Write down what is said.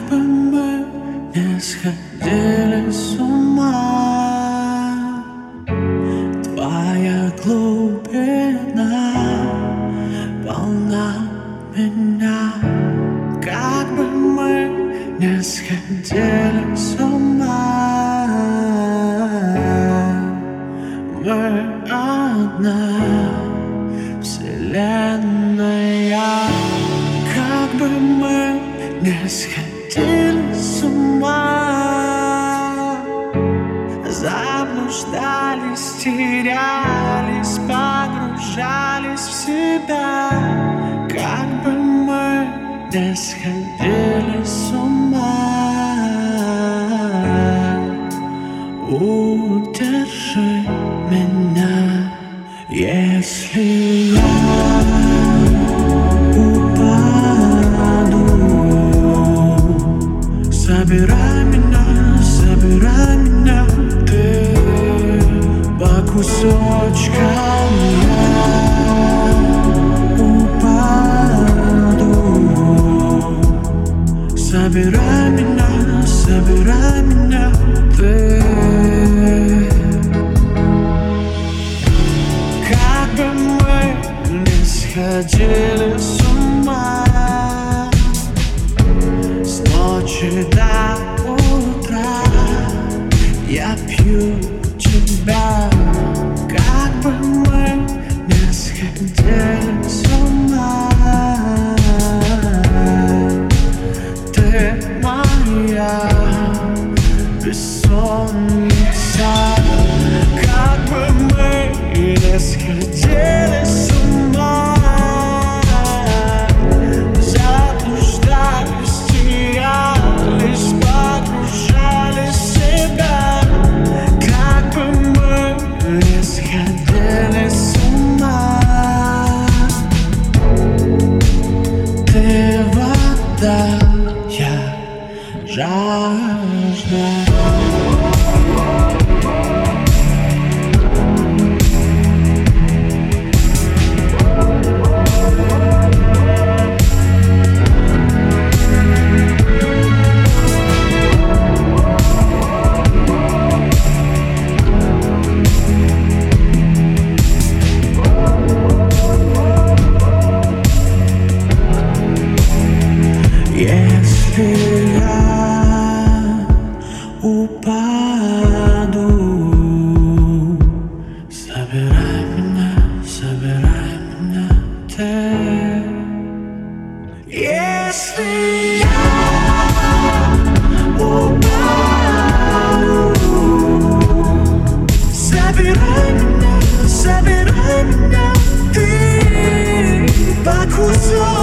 Как бы мы не сходили с ума, твоя глубина полна меня. Как бы мы не сходили с ума, мы одна вселенная. Как бы мы не сходили с ума, заблуждались, терялись, погружались в себя. Как бы мы не сходили с ума, удержи меня, если я собирай меня, ты по кусочкам. Я упаду. Собирай меня, ты. Как бы мы не сходили с ума, с ночи до утра я пью тебя. Как бы мы не сходили с ума, ты моя бессонница. Как бы мы не сходили с ума, заблуждались, терялись, погружались в себя. Как бы мы не сходили с ума, ты вода, я жажда. Если я упаду, собирай меня, ты. Если я упаду, собирай меня, ты. По кусочкам.